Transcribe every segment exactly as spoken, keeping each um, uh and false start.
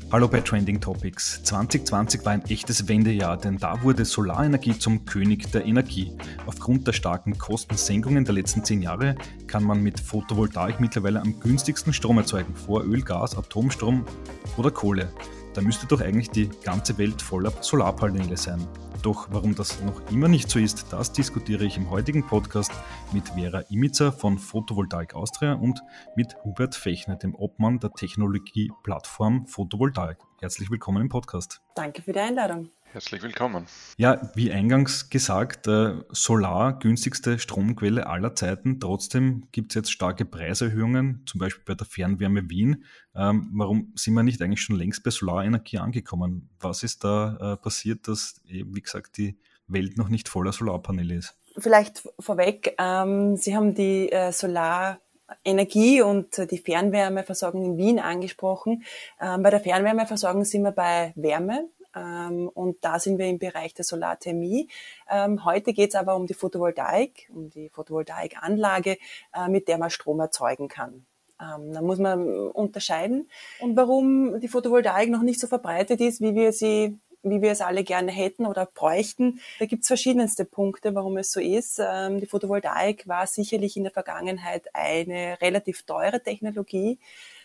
Hallo bei Trending Topics. zwanzig zwanzig war ein echtes Wendejahr, denn da wurde Solarenergie zum König der Energie. Aufgrund der starken Kostensenkungen der letzten zehn Jahre kann man mit Photovoltaik mittlerweile am günstigsten Strom erzeugen, vor Öl, Gas, Atomstrom oder Kohle. Da müsste doch eigentlich die ganze Welt voller Solarpaneele sein. Doch warum das noch immer nicht so ist, das diskutiere ich im heutigen Podcast mit Vera Imitzer von Photovoltaik Austria und mit Hubert Fechner, dem Obmann der Technologieplattform Photovoltaik. Herzlich willkommen im Podcast. Danke für die Einladung. Herzlich willkommen. Ja, wie eingangs gesagt, äh, Solar, günstigste Stromquelle aller Zeiten. Trotzdem gibt es jetzt starke Preiserhöhungen, zum Beispiel bei der Fernwärme Wien. Ähm, warum sind wir nicht eigentlich schon längst bei Solarenergie angekommen? Was ist da äh, passiert, dass, wie gesagt, die Welt noch nicht voller Solarpaneele ist? Vielleicht vorweg, ähm, Sie haben die äh, Solarenergie und äh, die Fernwärmeversorgung in Wien angesprochen. Ähm, bei der Fernwärmeversorgung sind wir bei Wärme. Und da sind wir im Bereich der Solarthermie. Heute geht es aber um die Photovoltaik, um die Photovoltaikanlage, mit der man Strom erzeugen kann. Da muss man unterscheiden. Und warum die Photovoltaik noch nicht so verbreitet ist, wie wir sie, wie wir es alle gerne hätten oder bräuchten, da gibt es verschiedenste Punkte, warum es so ist. Die Photovoltaik war sicherlich in der Vergangenheit eine relativ teure Technologie.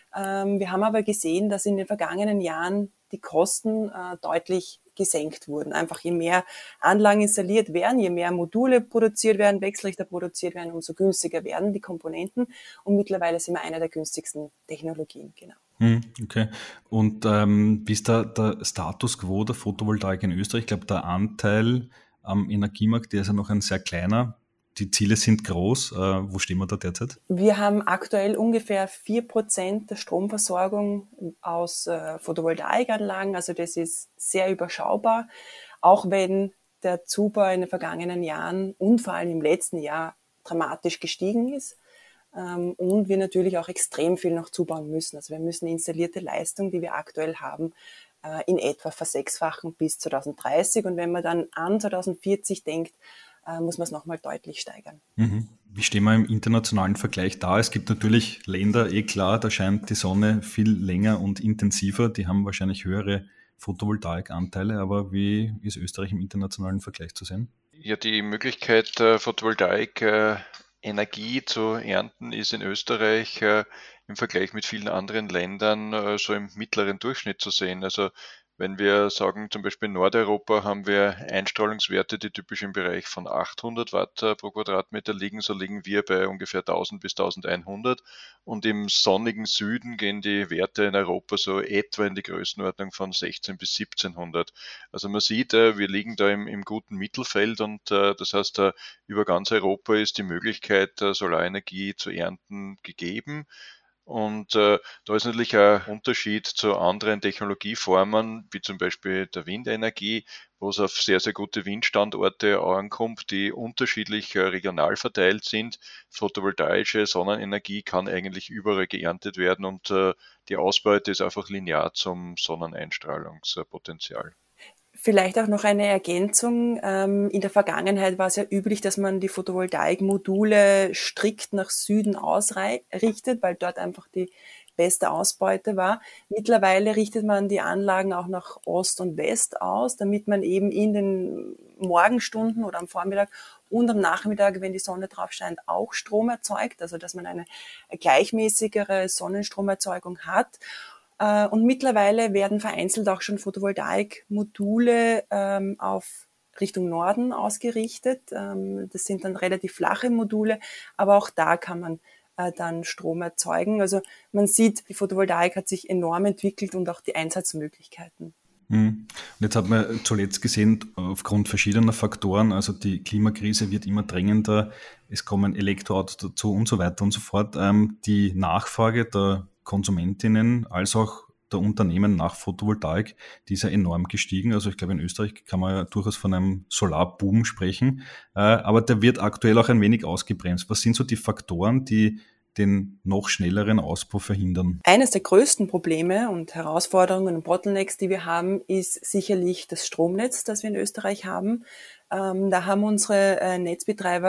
Wir haben aber gesehen, dass in den vergangenen Jahren die Kosten äh, deutlich gesenkt wurden. Einfach je mehr Anlagen installiert werden, je mehr Module produziert werden, Wechselrichter produziert werden, umso günstiger werden die Komponenten. Und mittlerweile sind wir einer der günstigsten Technologien, genau. Okay. Und ähm, wie ist da der Status quo der Photovoltaik in Österreich? Ich glaube, der Anteil am Energiemarkt, der ist ja noch ein sehr kleiner. Die Ziele sind groß. Äh, wo stehen wir da derzeit? Wir haben aktuell ungefähr vier Prozent der Stromversorgung aus äh, Photovoltaikanlagen. Also das ist sehr überschaubar, auch wenn der Zubau in den vergangenen Jahren und vor allem im letzten Jahr dramatisch gestiegen ist. Ähm, und wir natürlich auch extrem viel noch zubauen müssen. Also wir müssen die installierte Leistung, die wir aktuell haben, äh, in etwa versechsfachen bis zwanzig dreißig. Und wenn man dann an zwanzig vierzig denkt, muss man es nochmal deutlich steigern. Mhm. Wie stehen wir im internationalen Vergleich da? Es gibt natürlich Länder, eh klar, da scheint die Sonne viel länger und intensiver. Die haben wahrscheinlich höhere Photovoltaikanteile, aber wie ist Österreich im internationalen Vergleich zu sehen? Ja, die Möglichkeit, äh, Photovoltaik äh, Energie zu ernten, ist in Österreich äh, im Vergleich mit vielen anderen Ländern äh, so im mittleren Durchschnitt zu sehen. Also wenn wir sagen, zum Beispiel in Nordeuropa haben wir Einstrahlungswerte, die typisch im Bereich von achthundert Watt pro Quadratmeter liegen, so liegen wir bei ungefähr tausend bis eintausendeinhundert. Und im sonnigen Süden gehen die Werte in Europa so etwa in die Größenordnung von sechzehn bis siebzehnhundert. Also man sieht, wir liegen da im, im guten Mittelfeld und das heißt, über ganz Europa ist die Möglichkeit, Solarenergie zu ernten gegeben. Und äh, da ist natürlich ein Unterschied zu anderen Technologieformen, wie zum Beispiel der Windenergie, wo es auf sehr, sehr gute Windstandorte ankommt, die unterschiedlich äh, regional verteilt sind. Photovoltaische Sonnenenergie kann eigentlich überall geerntet werden und äh, die Ausbeute ist einfach linear zum Sonneneinstrahlungspotenzial. Vielleicht auch noch eine Ergänzung. In der Vergangenheit war es ja üblich, dass man die Photovoltaikmodule strikt nach Süden ausrichtet, weil dort einfach die beste Ausbeute war. Mittlerweile richtet man die Anlagen auch nach Ost und West aus, damit man eben in den Morgenstunden oder am Vormittag und am Nachmittag, wenn die Sonne drauf scheint, auch Strom erzeugt. Also dass man eine gleichmäßigere Sonnenstromerzeugung hat. Und mittlerweile werden vereinzelt auch schon Photovoltaikmodule ähm, auf Richtung Norden ausgerichtet. Ähm, das sind dann relativ flache Module, aber auch da kann man äh, dann Strom erzeugen. Also man sieht, die Photovoltaik hat sich enorm entwickelt und auch die Einsatzmöglichkeiten. Und jetzt hat man zuletzt gesehen, aufgrund verschiedener Faktoren, also die Klimakrise wird immer drängender, es kommen Elektroautos dazu und so weiter und so fort. Ähm, die Nachfrage der Konsumentinnen als auch der Unternehmen nach Photovoltaik, die ist ja enorm gestiegen. Also ich glaube, in Österreich kann man ja durchaus von einem Solarboom sprechen, äh, aber der wird aktuell auch ein wenig ausgebremst. Was sind so die Faktoren, die den noch schnelleren Ausbau verhindern? Eines der größten Probleme und Herausforderungen und Bottlenecks, die wir haben, ist sicherlich das Stromnetz, das wir in Österreich haben. Ähm, da haben unsere äh, Netzbetreiber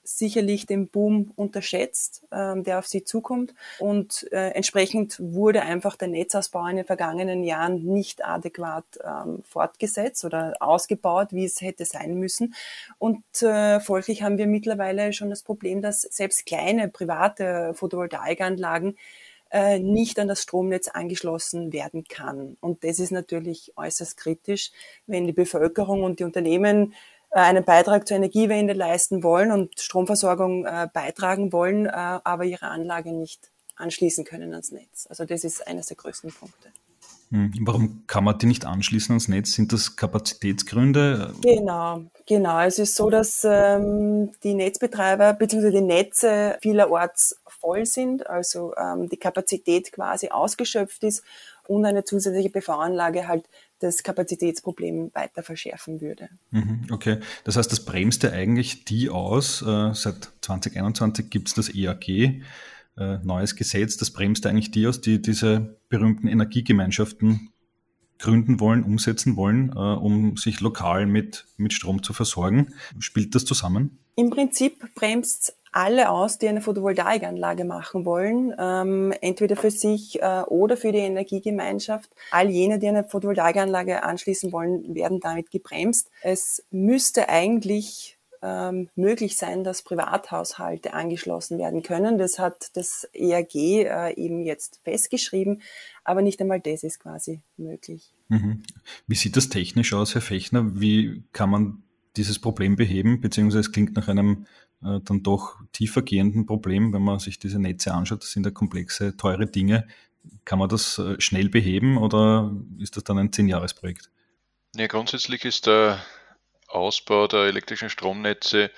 sicherlich den Boom unterschätzt, ähm, der auf sie zukommt. Und äh, entsprechend wurde einfach der Netzausbau in den vergangenen Jahren nicht adäquat ähm, fortgesetzt oder ausgebaut, wie es hätte sein müssen. Und äh, folglich haben wir mittlerweile schon das Problem, dass selbst kleine private Photovoltaikanlagen äh, nicht an das Stromnetz angeschlossen werden kann. Und das ist natürlich äußerst kritisch, wenn die Bevölkerung und die Unternehmen einen Beitrag zur Energiewende leisten wollen und Stromversorgung äh, beitragen wollen, äh, aber ihre Anlage nicht anschließen können ans Netz. Also das ist eines der größten Punkte. Hm, Warum kann man die nicht anschließen ans Netz? Sind das Kapazitätsgründe? Genau, genau. Es ist so, dass ähm, die Netzbetreiber bzw. die Netze vielerorts voll sind, also ähm, die Kapazität quasi ausgeschöpft ist und eine zusätzliche P V-Anlage halt das Kapazitätsproblem weiter verschärfen würde. Mhm, okay, das heißt, das bremst ja eigentlich die aus. Äh, seit zwanzig einundzwanzig gibt es das E A G, äh, neues Gesetz, das bremst ja eigentlich die aus, die diese berühmten Energiegemeinschaften gründen wollen, umsetzen wollen, äh, um sich lokal mit, mit Strom zu versorgen. Spielt das zusammen? Im Prinzip bremst alle aus, die eine Photovoltaikanlage machen wollen, ähm, entweder für sich äh, oder für die Energiegemeinschaft. All jene, die eine Photovoltaikanlage anschließen wollen, werden damit gebremst. Es müsste eigentlich ähm, möglich sein, dass Privathaushalte angeschlossen werden können. Das hat das E A G äh, eben jetzt festgeschrieben, aber nicht einmal das ist quasi möglich. Mhm. Wie sieht das technisch aus, Herr Fechner? Wie kann man dieses Problem beheben? Beziehungsweise es klingt nach einem äh, dann doch tiefer gehenden Problem, wenn man sich diese Netze anschaut. Das sind ja komplexe, teure Dinge. Kann man das äh, schnell beheben oder ist das dann ein Zehn-Jahres-Projekt? Ja, grundsätzlich ist der Ausbau der elektrischen Stromnetze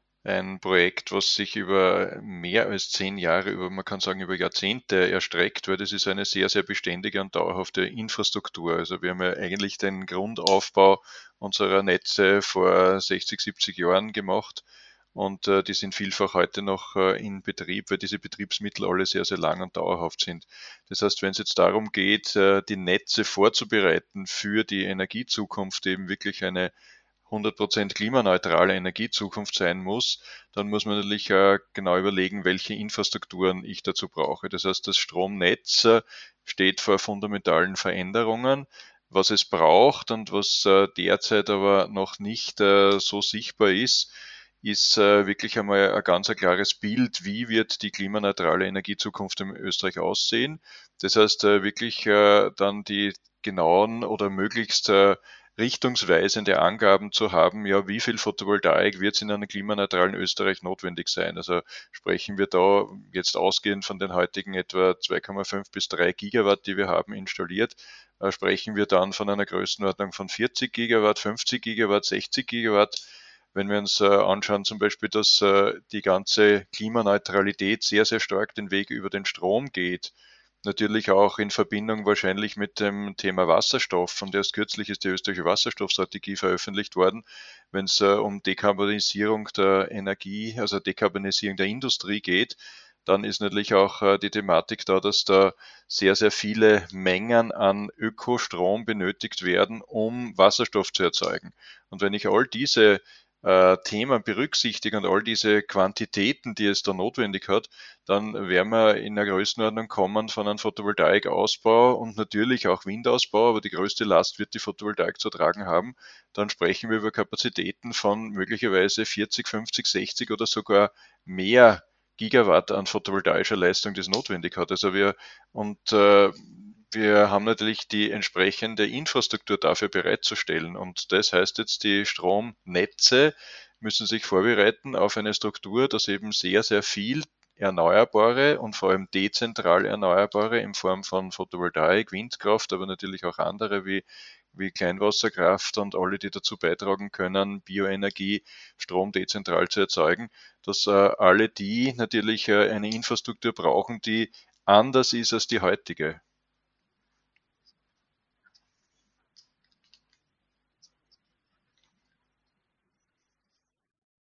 ein Projekt, was sich über mehr als zehn Jahre, über, man kann sagen, über Jahrzehnte erstreckt, weil das ist eine sehr, sehr beständige und dauerhafte Infrastruktur. Also wir haben ja eigentlich den Grundaufbau unserer Netze vor sechzig, siebzig Jahren gemacht und äh, die sind vielfach heute noch äh, in Betrieb, weil diese Betriebsmittel alle sehr, sehr lang und dauerhaft sind. Das heißt, wenn es jetzt darum geht, äh, die Netze vorzubereiten für die Energiezukunft, die eben wirklich eine hundert Prozent klimaneutrale Energiezukunft sein muss, dann muss man natürlich äh, genau überlegen, welche Infrastrukturen ich dazu brauche. Das heißt, das Stromnetz äh, steht vor fundamentalen Veränderungen. Was es braucht und was äh, derzeit aber noch nicht äh, so sichtbar ist, ist äh, wirklich einmal ein ganz ein klares Bild, wie wird die klimaneutrale Energiezukunft in Österreich aussehen. Das heißt, äh, wirklich äh, dann die genauen oder möglichst äh, richtungsweisende Angaben zu haben, ja, wie viel Photovoltaik wird in einem klimaneutralen Österreich notwendig sein. Also sprechen wir da jetzt ausgehend von den heutigen etwa zwei Komma fünf bis drei Gigawatt, die wir haben installiert, äh, sprechen wir dann von einer Größenordnung von vierzig Gigawatt, fünfzig Gigawatt, sechzig Gigawatt. Wenn wir uns äh, anschauen, zum Beispiel, dass äh, die ganze Klimaneutralität sehr, sehr stark den Weg über den Strom geht, natürlich auch in Verbindung wahrscheinlich mit dem Thema Wasserstoff. Und erst kürzlich ist die österreichische Wasserstoffstrategie veröffentlicht worden, wenn es äh, um Dekarbonisierung der Energie, also Dekarbonisierung der Industrie geht. Dann ist natürlich auch äh, die Thematik da, dass da sehr, sehr viele Mengen an Ökostrom benötigt werden, um Wasserstoff zu erzeugen. Und wenn ich all diese äh, Themen berücksichtige und all diese Quantitäten, die es da notwendig hat, dann werden wir in der Größenordnung kommen von einem Photovoltaikausbau und natürlich auch Windausbau, aber die größte Last wird die Photovoltaik zu tragen haben. Dann sprechen wir über Kapazitäten von möglicherweise vierzig, fünfzig, sechzig oder sogar mehr Gigawatt an photovoltaischer Leistung, die es notwendig hat. Also wir und äh, wir haben natürlich die entsprechende Infrastruktur dafür bereitzustellen. Und das heißt jetzt, die Stromnetze müssen sich vorbereiten auf eine Struktur, dass eben sehr, sehr viel erneuerbare und vor allem dezentral erneuerbare in Form von Photovoltaik, Windkraft, aber natürlich auch andere wie, wie Kleinwasserkraft und alle, die dazu beitragen können, Bioenergie, Strom dezentral zu erzeugen, dass äh, alle die natürlich äh, eine Infrastruktur brauchen, die anders ist als die heutige.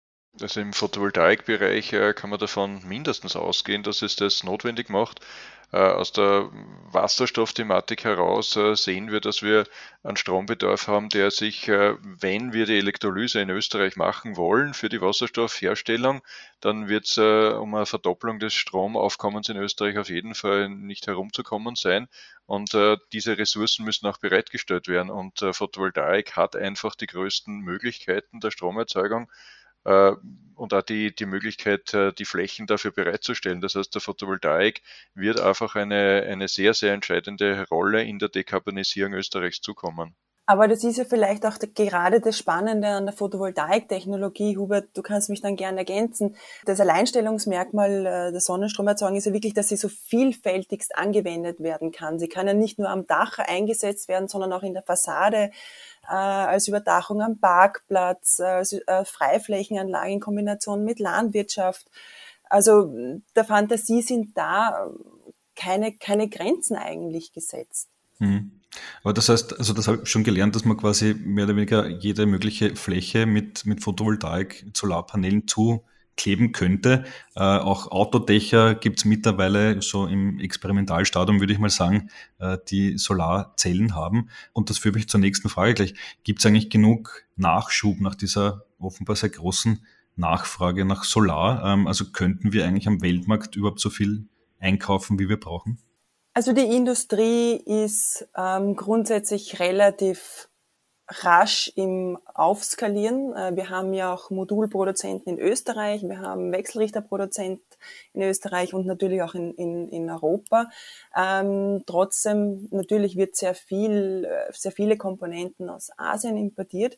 Also im Photovoltaikbereich äh, kann man davon mindestens ausgehen, dass es das notwendig macht. Äh, aus der Wasserstoffthematik heraus äh, sehen wir, dass wir einen Strombedarf haben, der sich, äh, wenn wir die Elektrolyse in Österreich machen wollen für die Wasserstoffherstellung, dann wird es äh, um eine Verdopplung des Stromaufkommens in Österreich auf jeden Fall nicht herumzukommen sein. Und äh, diese Ressourcen müssen auch bereitgestellt werden. Und äh, Photovoltaik hat einfach die größten Möglichkeiten der Stromerzeugung äh, und auch die, die Möglichkeit, äh, die Flächen dafür bereitzustellen. Das heißt, der Photovoltaik wird einfach eine, eine sehr, sehr entscheidende Rolle in der Dekarbonisierung Österreichs zukommen. Aber das ist ja vielleicht auch gerade das Spannende an der Photovoltaiktechnologie. Hubert, du kannst mich dann gerne ergänzen. Das Alleinstellungsmerkmal der Sonnenstromerzeugung ist ja wirklich, dass sie so vielfältigst angewendet werden kann. Sie kann ja nicht nur am Dach eingesetzt werden, sondern auch in der Fassade, äh, als Überdachung am Parkplatz, als äh, Freiflächenanlage in Kombination mit Landwirtschaft. Also der Fantasie sind da keine, keine Grenzen eigentlich gesetzt. Mhm. Aber das heißt, also das habe ich schon gelernt, dass man quasi mehr oder weniger jede mögliche Fläche mit, mit Photovoltaik, Solarpanelen zukleben könnte. Äh, auch Autodächer gibt es mittlerweile so im Experimentalstadium, würde ich mal sagen, äh, die Solarzellen haben. Und das führt mich zur nächsten Frage gleich. Gibt es eigentlich genug Nachschub nach dieser offenbar sehr großen Nachfrage nach Solar? Ähm, also könnten wir eigentlich am Weltmarkt überhaupt so viel einkaufen, wie wir brauchen? Also die Industrie ist ähm, grundsätzlich relativ rasch im Aufskalieren. Äh, wir haben ja auch Modulproduzenten in Österreich, wir haben Wechselrichterproduzenten in Österreich und natürlich auch in, in, in Europa. Ähm, trotzdem, natürlich wird sehr viel, sehr viele Komponenten aus Asien importiert.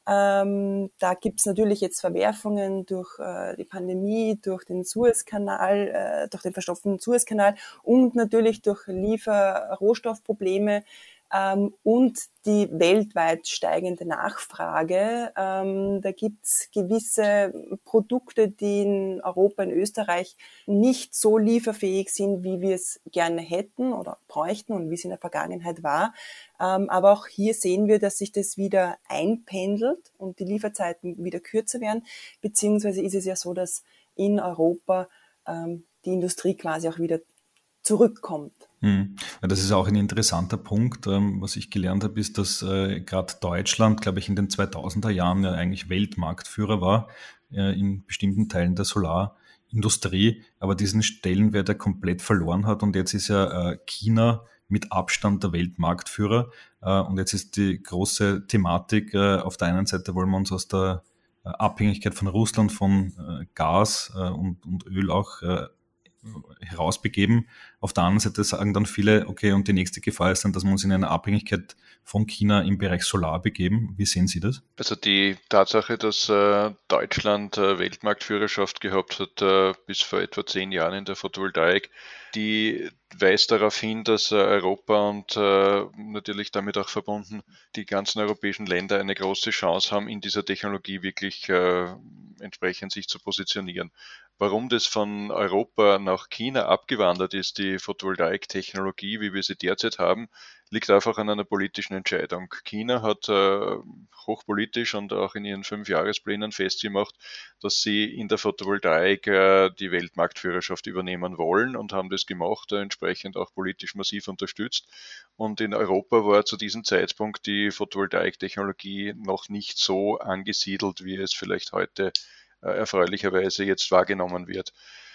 Ähm, da gibt's natürlich jetzt Verwerfungen durch äh, die Pandemie, durch den Suezkanal, äh, durch den verstopften Suezkanal und natürlich durch Liefer-Rohstoffprobleme. Ähm, und die weltweit steigende Nachfrage. Ähm, da gibt's gewisse Produkte, die in Europa, in Österreich nicht so lieferfähig sind, wie wir es gerne hätten oder bräuchten und wie es in der Vergangenheit war. Ähm, aber auch hier sehen wir, dass sich das wieder einpendelt und die Lieferzeiten wieder kürzer werden. Beziehungsweise ist es ja so, dass in Europa ähm, die Industrie quasi auch wieder zurückkommt. Hm. Das ist auch ein interessanter Punkt. Ähm, Was ich gelernt habe, ist, dass äh, gerade Deutschland, glaube ich, in den zweitausender Jahren ja eigentlich Weltmarktführer war äh, in bestimmten Teilen der Solarindustrie, aber diesen Stellenwert er komplett verloren hat und jetzt ist ja äh, China mit Abstand der Weltmarktführer. Äh, und jetzt ist die große Thematik, äh, auf der einen Seite wollen wir uns aus der äh, Abhängigkeit von Russland, von äh, Gas äh, und, und Öl auch äh, herausbegeben. Auf der anderen Seite sagen dann viele, okay, und die nächste Gefahr ist dann, dass wir uns in eine Abhängigkeit von China im Bereich Solar begeben. Wie sehen Sie das? Also die Tatsache, dass äh, Deutschland äh, Weltmarktführerschaft gehabt hat äh, bis vor etwa zehn Jahren in der Photovoltaik, die weist darauf hin, dass äh, Europa und äh, natürlich damit auch verbunden die ganzen europäischen Länder eine große Chance haben, in dieser Technologie wirklich äh, entsprechend sich zu positionieren. Warum das von Europa nach China abgewandert ist, die Photovoltaik-Technologie, wie wir sie derzeit haben, liegt einfach an einer politischen Entscheidung. China hat äh, hochpolitisch und auch in ihren Fünfjahresplänen festgemacht, dass sie in der Photovoltaik äh, die Weltmarktführerschaft übernehmen wollen und haben das gemacht, äh, entsprechend auch politisch massiv unterstützt. Und in Europa war zu diesem Zeitpunkt die Photovoltaik-Technologie noch nicht so angesiedelt, wie es vielleicht heute äh, erfreulicherweise jetzt wahrgenommen wird.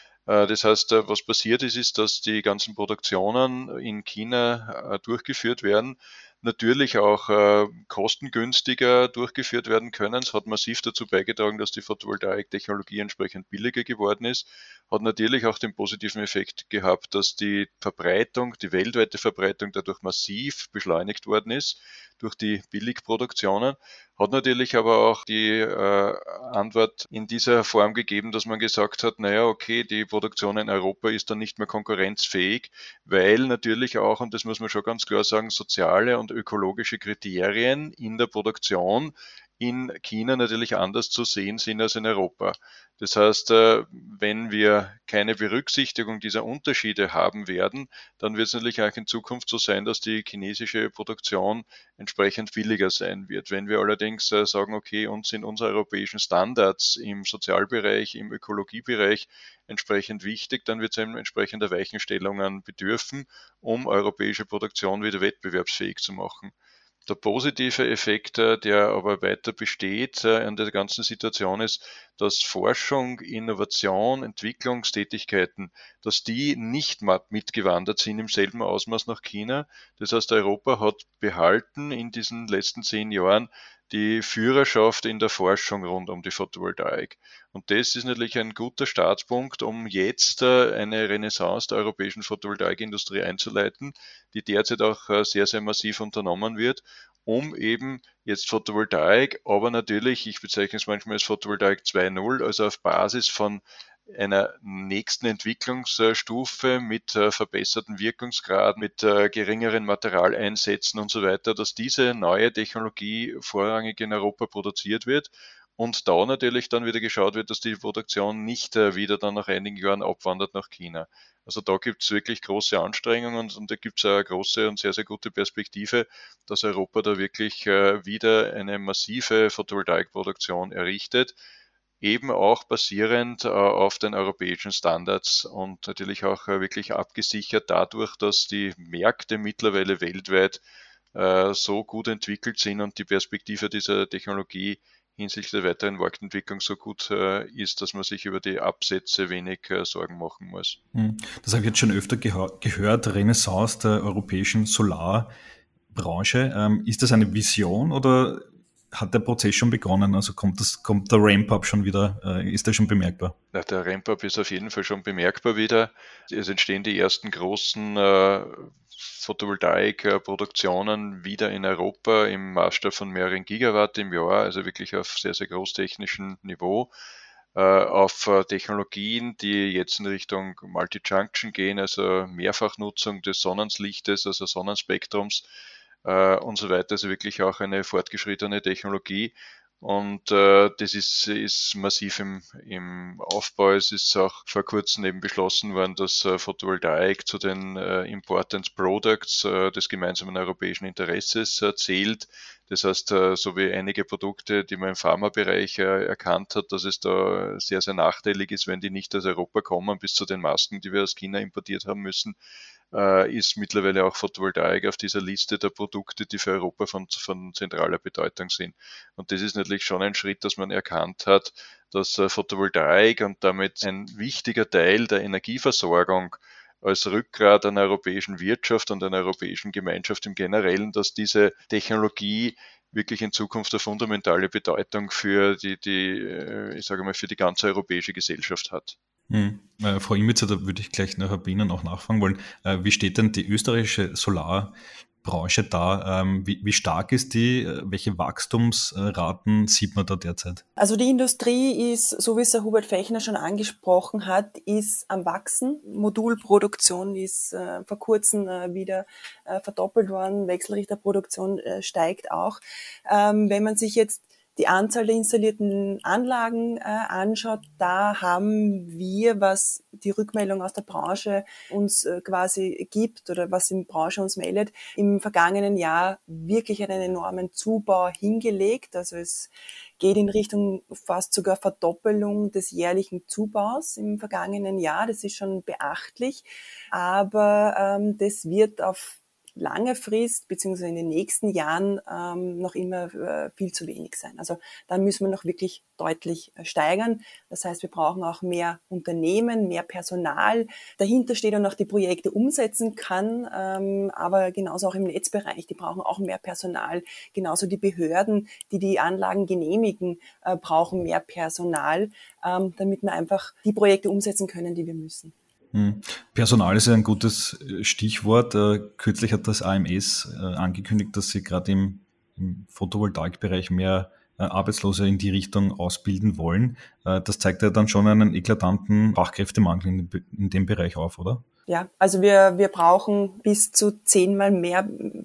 Das heißt, was passiert ist, ist, dass die ganzen Produktionen in China durchgeführt werden, natürlich auch äh, kostengünstiger durchgeführt werden können. Es hat massiv dazu beigetragen, dass die Photovoltaik-Technologie entsprechend billiger geworden ist. Hat natürlich auch den positiven Effekt gehabt, dass die Verbreitung, die weltweite Verbreitung dadurch massiv beschleunigt worden ist durch die Billigproduktionen. Hat natürlich aber auch die äh, Antwort in dieser Form gegeben, dass man gesagt hat, naja, okay, die Produktion in Europa ist dann nicht mehr konkurrenzfähig, weil natürlich auch, und das muss man schon ganz klar sagen, soziale und ökologische Kriterien in der Produktion in China natürlich anders zu sehen sind als in Europa. Das heißt, wenn wir keine Berücksichtigung dieser Unterschiede haben werden, dann wird es natürlich auch in Zukunft so sein, dass die chinesische Produktion entsprechend billiger sein wird. Wenn wir allerdings sagen, okay, uns sind unsere europäischen Standards im Sozialbereich, im Ökologiebereich entsprechend wichtig, dann wird es eben entsprechender Weichenstellungen bedürfen, um europäische Produktion wieder wettbewerbsfähig zu machen. Der positive Effekt, der aber weiter besteht in der ganzen Situation ist, dass Forschung, Innovation, Entwicklungstätigkeiten, dass die nicht mitgewandert sind im selben Ausmaß nach China. Das heißt, Europa hat behalten in diesen letzten zehn Jahren die Führerschaft in der Forschung rund um die Photovoltaik. Und das ist natürlich ein guter Startpunkt, um jetzt eine Renaissance der europäischen Photovoltaikindustrie einzuleiten, die derzeit auch sehr, sehr massiv unternommen wird, um eben jetzt Photovoltaik, aber natürlich, ich bezeichne es manchmal als Photovoltaik zwei Punkt null, also auf Basis von einer nächsten Entwicklungsstufe mit äh, verbesserten Wirkungsgrad, mit äh, geringeren Materialeinsätzen und so weiter, dass diese neue Technologie vorrangig in Europa produziert wird und da natürlich dann wieder geschaut wird, dass die Produktion nicht äh, wieder dann nach einigen Jahren abwandert nach China. Also da gibt es wirklich große Anstrengungen und, und da gibt es eine große und sehr, sehr gute Perspektive, dass Europa da wirklich äh, wieder eine massive Photovoltaikproduktion errichtet, eben auch basierend äh, auf den europäischen Standards und natürlich auch äh, wirklich abgesichert dadurch, dass die Märkte mittlerweile weltweit äh, so gut entwickelt sind und die Perspektive dieser Technologie hinsichtlich der weiteren Marktentwicklung so gut äh, ist, dass man sich über die Absätze wenig äh, Sorgen machen muss. Das habe ich jetzt schon öfter geha- gehört, Renaissance der europäischen Solarbranche. Ähm, ist das eine Vision oder hat der Prozess schon begonnen? Also kommt das, kommt der Ramp-up schon wieder, äh, ist der schon bemerkbar? Ja, der Ramp-up ist auf jeden Fall schon bemerkbar wieder. Es entstehen die ersten großen äh, Photovoltaik-Produktionen wieder in Europa im Maßstab von mehreren Gigawatt im Jahr, also wirklich auf sehr, sehr großtechnischem Niveau, äh, auf äh, Technologien, die jetzt in Richtung Multi-Junction gehen, also Mehrfachnutzung des Sonnenlichtes, also Sonnenspektrums, äh, und so weiter, also wirklich auch eine fortgeschrittene Technologie. Und äh, das ist, ist massiv im, im Aufbau. Es ist auch vor kurzem eben beschlossen worden, dass äh, Photovoltaik zu den äh, Important Products äh, des gemeinsamen europäischen Interesses äh, zählt. Das heißt, äh, so wie einige Produkte, die man im Pharmabereich äh, erkannt hat, dass es da sehr, sehr nachteilig ist, wenn die nicht aus Europa kommen, bis zu den Masken, die wir aus China importiert haben müssen, äh, ist mittlerweile auch Photovoltaik auf dieser Liste der Produkte, die für Europa von, von zentraler Bedeutung sind. Und das ist natürlich schon ein Schritt, dass man erkannt hat, dass äh, Photovoltaik und damit ein wichtiger Teil der Energieversorgung als Rückgrat einer europäischen Wirtschaft und einer europäischen Gemeinschaft im Generellen, dass diese Technologie wirklich in Zukunft eine fundamentale Bedeutung für die, die, ich sage mal, für die ganze europäische Gesellschaft hat. Hm. Äh, Frau Imitzer, da würde ich gleich nachher bei Ihnen auch nachfragen wollen. Äh, wie steht denn die österreichische Solarbranche da? Ähm, wie, wie stark ist die? Welche Wachstumsraten sieht man da derzeit? Also die Industrie ist, so wie es Herr Hubert Fechner schon angesprochen hat, ist am Wachsen. Modulproduktion ist äh, vor kurzem äh, wieder äh, verdoppelt worden. Wechselrichterproduktion äh, steigt auch. Ähm, wenn man sich jetzt die Anzahl der installierten Anlagen äh, anschaut, da haben wir, was die Rückmeldung aus der Branche uns äh, quasi gibt oder was die Branche uns meldet, im vergangenen Jahr wirklich einen enormen Zubau hingelegt. Also es geht in Richtung fast sogar Verdoppelung des jährlichen Zubaus im vergangenen Jahr. Das ist schon beachtlich, aber ähm, das wird auf lange Frist, beziehungsweise in den nächsten Jahren ähm, noch immer äh, viel zu wenig sein. Also da müssen wir noch wirklich deutlich äh, steigern. Das heißt, wir brauchen auch mehr Unternehmen, mehr Personal. Dahinter steht und auch die Projekte umsetzen kann, ähm, aber genauso auch im Netzbereich. Die brauchen auch mehr Personal. Genauso die Behörden, die die Anlagen genehmigen, äh, brauchen mehr Personal, ähm, damit wir einfach die Projekte umsetzen können, die wir müssen. Personal ist ein gutes Stichwort. Kürzlich hat das A M S angekündigt, dass sie gerade im, im Photovoltaikbereich mehr Arbeitslose in die Richtung ausbilden wollen. Das zeigt ja dann schon einen eklatanten Fachkräftemangel in, in dem Bereich auf, oder? Ja, also wir, wir brauchen bis zu zehnmal mehr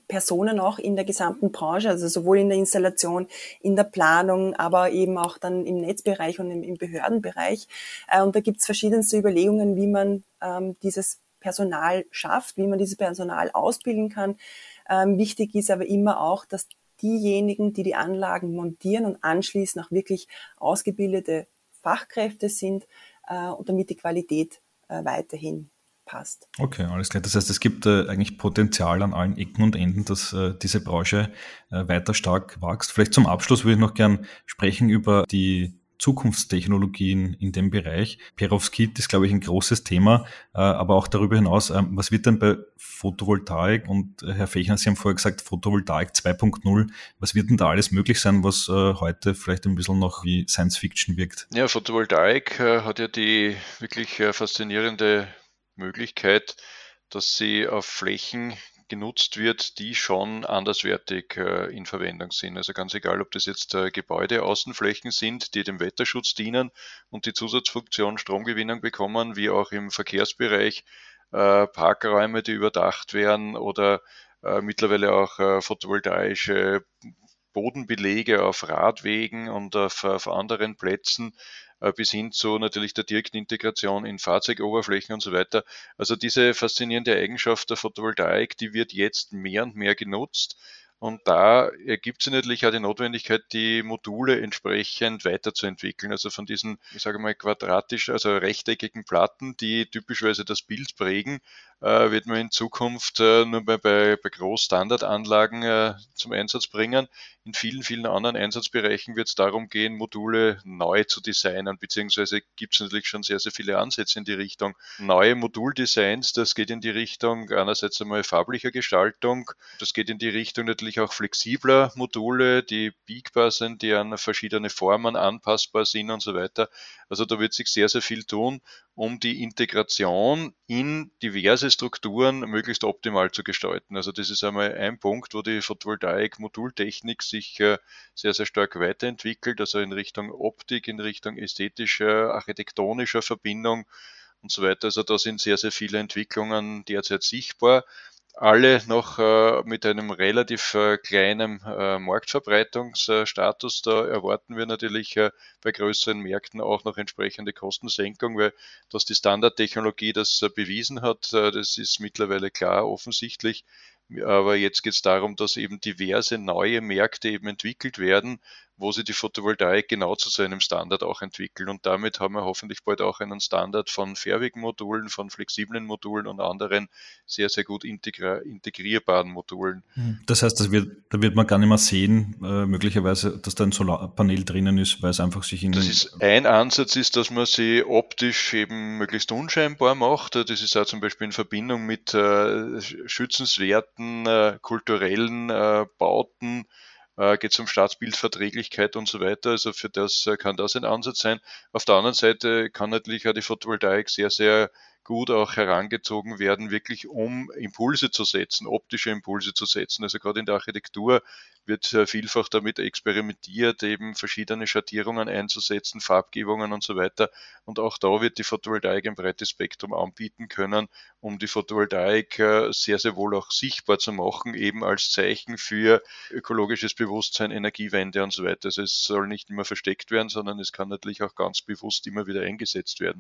Personen auch in der gesamten Branche, also sowohl in der Installation, in der Planung, aber eben auch dann im Netzbereich und im, im Behördenbereich. Äh, und da gibt es verschiedenste Überlegungen, wie man ähm, dieses Personal schafft, wie man dieses Personal ausbilden kann. Ähm, wichtig ist aber immer auch, dass diejenigen, die die Anlagen montieren und anschließen, auch wirklich ausgebildete Fachkräfte sind, äh, und damit die Qualität äh, weiterhin passt. Okay, alles klar. Das heißt, es gibt äh, eigentlich Potenzial an allen Ecken und Enden, dass äh, diese Branche äh, weiter stark wächst. Vielleicht zum Abschluss würde ich noch gern sprechen über die Zukunftstechnologien in dem Bereich. Perovskit ist, glaube ich, ein großes Thema, äh, aber auch darüber hinaus, äh, was wird denn bei Photovoltaik, und äh, Herr Fechner, Sie haben vorher gesagt, Photovoltaik zwei Punkt null, was wird denn da alles möglich sein, was äh, heute vielleicht ein bisschen noch wie Science Fiction wirkt? Ja, Photovoltaik äh, hat ja die wirklich äh, faszinierende Möglichkeit, dass sie auf Flächen genutzt wird, die schon anderswertig äh, in Verwendung sind. Also ganz egal, ob das jetzt äh, Gebäudeaußenflächen sind, die dem Wetterschutz dienen und die Zusatzfunktion Stromgewinnung bekommen, wie auch im Verkehrsbereich äh, Parkräume, die überdacht werden, oder äh, mittlerweile auch äh, photovoltaische Bodenbelege auf Radwegen und auf, auf anderen Plätzen, äh, bis hin zu natürlich der direkten Integration in Fahrzeugoberflächen und so weiter. Also diese faszinierende Eigenschaft der Photovoltaik, die wird jetzt mehr und mehr genutzt. Und da ergibt sich natürlich auch die Notwendigkeit, die Module entsprechend weiterzuentwickeln. Also von diesen, ich sage mal, quadratisch, also rechteckigen Platten, die typischerweise das Bild prägen, äh, wird man in Zukunft äh, nur bei, bei, bei Großstandardanlagen äh, zum Einsatz bringen. In vielen, vielen anderen Einsatzbereichen wird es darum gehen, Module neu zu designen, beziehungsweise gibt es natürlich schon sehr, sehr viele Ansätze in die Richtung. Neue Moduldesigns, das geht in die Richtung einerseits einmal farblicher Gestaltung, das geht in die Richtung natürlich auch flexibler Module, die biegbar sind, die an verschiedene Formen anpassbar sind und so weiter. Also da wird sich sehr, sehr viel tun, um die Integration in diverse Strukturen möglichst optimal zu gestalten. Also das ist einmal ein Punkt, wo die Photovoltaik-Modultechnik sich äh, sehr, sehr stark weiterentwickelt, also in Richtung Optik, in Richtung ästhetischer, architektonischer Verbindung und so weiter. Also da sind sehr, sehr viele Entwicklungen derzeit sichtbar. Alle noch äh, mit einem relativ äh, kleinen äh, Marktverbreitungsstatus. Da erwarten wir natürlich äh, bei größeren Märkten auch noch entsprechende Kostensenkung, weil dass die Standardtechnologie das äh, bewiesen hat, äh, das ist mittlerweile klar, offensichtlich. Aber jetzt geht es darum, dass eben diverse neue Märkte eben entwickelt werden, wo sie die Photovoltaik genau zu so einem Standard auch entwickeln. Und damit haben wir hoffentlich bald auch einen Standard von färbigen Modulen, von flexiblen Modulen und anderen sehr, sehr gut integri- integrierbaren Modulen. Das heißt, das wird, da wird man gar nicht mehr sehen, äh, möglicherweise, dass da ein Solarpanel drinnen ist, weil es einfach sich in... Das ist ein Ansatz, ist, dass man sie optisch eben möglichst unscheinbar macht. Das ist auch zum Beispiel in Verbindung mit äh, schützenswerten äh, kulturellen äh, Bauten, äh, geht es um Stadtbildverträglichkeit und so weiter. Also für das äh, kann das ein Ansatz sein. Auf der anderen Seite kann natürlich auch die Photovoltaik sehr, sehr gut auch herangezogen werden, wirklich um Impulse zu setzen, optische Impulse zu setzen. Also gerade in der Architektur wird äh, vielfach damit experimentiert, eben verschiedene Schattierungen einzusetzen, Farbgebungen und so weiter. Und auch da wird die Photovoltaik ein breites Spektrum anbieten können, um die Photovoltaik äh, sehr, sehr wohl auch sichtbar zu machen, eben als Zeichen für ökologisches Bewusstsein, Energiewende und so weiter. Also es soll nicht immer versteckt werden, sondern es kann natürlich auch ganz bewusst immer wieder eingesetzt werden.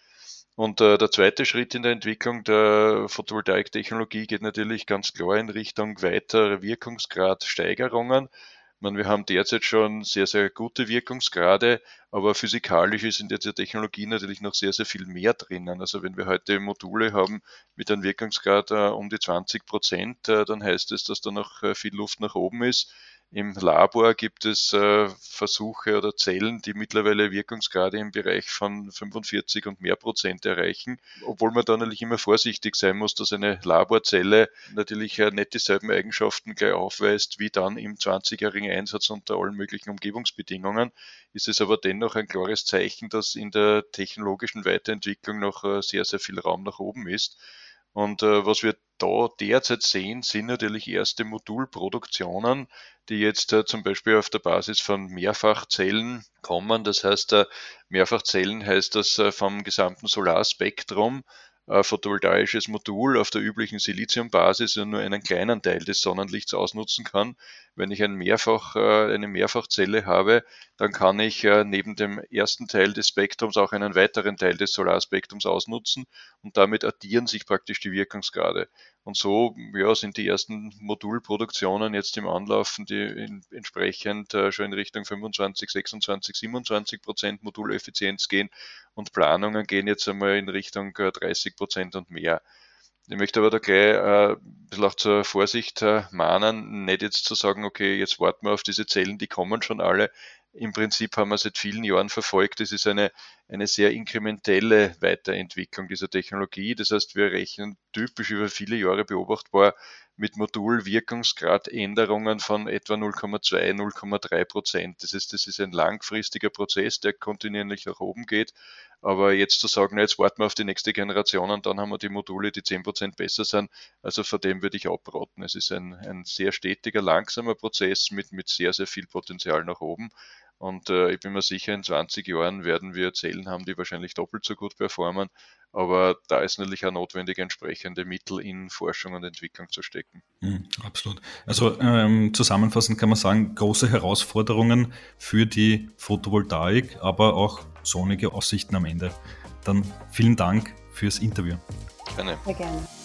Und äh, der zweite Schritt in der Entwicklung der Photovoltaiktechnologie geht natürlich ganz klar in Richtung weiterer Wirkungsgradsteigerungen. Ich meine, wir haben derzeit schon sehr, sehr gute Wirkungsgrade, aber physikalisch ist in dieser Technologie natürlich noch sehr, sehr viel mehr drinnen. Also wenn wir heute Module haben mit einem Wirkungsgrad äh, um die zwanzig Prozent, äh, dann heißt es, dass da noch äh, viel Luft nach oben ist. Im Labor gibt es äh, Versuche oder Zellen, die mittlerweile Wirkungsgrade im Bereich von fünfundvierzig und mehr Prozent erreichen, obwohl man da natürlich immer vorsichtig sein muss, dass eine Laborzelle natürlich äh, nicht dieselben Eigenschaften gleich aufweist wie dann im zwanzigjährigen Einsatz unter allen möglichen Umgebungsbedingungen. Ist es aber dennoch ein klares Zeichen, dass in der technologischen Weiterentwicklung noch äh, sehr, sehr viel Raum nach oben ist. Und äh, was wir da derzeit sehen, sind natürlich erste Modulproduktionen, die jetzt äh, zum Beispiel auf der Basis von Mehrfachzellen kommen. Das heißt, äh, Mehrfachzellen heißt das äh, vom gesamten Solarspektrum ein photovoltaisches Modul auf der üblichen Siliziumbasis und nur einen kleinen Teil des Sonnenlichts ausnutzen kann. Wenn ich ein Mehrfach, eine Mehrfachzelle habe, dann kann ich neben dem ersten Teil des Spektrums auch einen weiteren Teil des Solarspektrums ausnutzen und damit addieren sich praktisch die Wirkungsgrade. Und so ja, sind die ersten Modulproduktionen jetzt im Anlaufen, die in, entsprechend äh, schon in Richtung fünfundzwanzig, sechsundzwanzig, siebenundzwanzig Prozent Moduleffizienz gehen und Planungen gehen jetzt einmal in Richtung äh, dreißig Prozent und mehr. Ich möchte aber da gleich äh, ein bisschen auch zur Vorsicht äh, mahnen, nicht jetzt zu sagen, okay, jetzt warten wir auf diese Zellen, die kommen schon alle. Im Prinzip haben wir seit vielen Jahren verfolgt, es ist eine, eine sehr inkrementelle Weiterentwicklung dieser Technologie. Das heißt, wir rechnen typisch über viele Jahre beobachtbar mit Modulwirkungsgradänderungen von etwa null Komma zwei, null Komma drei Prozent. Das heißt, das ist ein langfristiger Prozess, der kontinuierlich nach oben geht. Aber jetzt zu sagen, jetzt warten wir auf die nächste Generation und dann haben wir die Module, die zehn Prozent besser sind, also von dem würde ich abraten. Es ist ein, ein sehr stetiger, langsamer Prozess mit, mit sehr, sehr viel Potenzial nach oben. Und äh, ich bin mir sicher, in zwanzig Jahren werden wir Zellen haben, die wahrscheinlich doppelt so gut performen. Aber da ist natürlich auch notwendig, entsprechende Mittel in Forschung und Entwicklung zu stecken. Mhm, absolut. Also ähm, zusammenfassend kann man sagen, große Herausforderungen für die Photovoltaik, aber auch sonnige Aussichten am Ende. Dann vielen Dank fürs Interview. Gerne. Sehr gerne.